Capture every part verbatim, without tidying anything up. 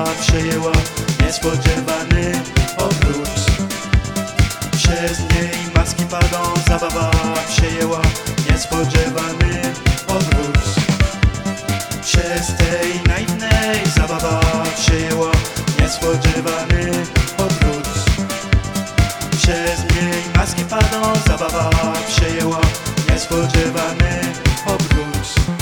przejęła niespodziewany obrót. Przez niej maski padą, zabawa przejęła niespodziewany obrót. Przez tej naiwnej zabawa przejęła niespodziewany obrót. Przez niej maski padą, zabawa przejęła niespodziewany obrót.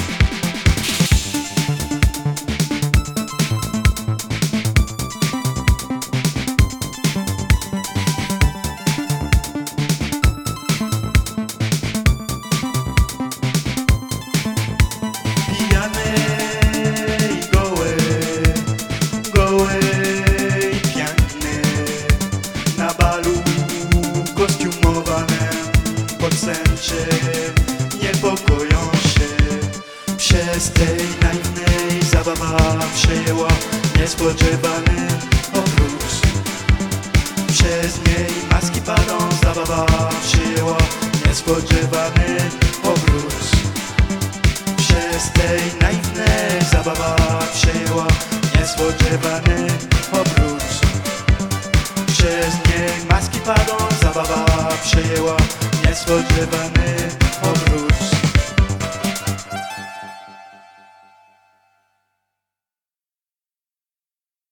Pijany i goły, goły i piękny, na balu kostiumowanym podstęczy niepokoją się. Przez tej naiwnej zabawa przejęła niespodziewany obrót. Przez niej maski padą, zabawa przyjęła niespodziewany obrót. Przez tej naiwnej zabawa przejęła niespodziewany obrót. Przez niej maski padą, zabawa przejęła niespodziewany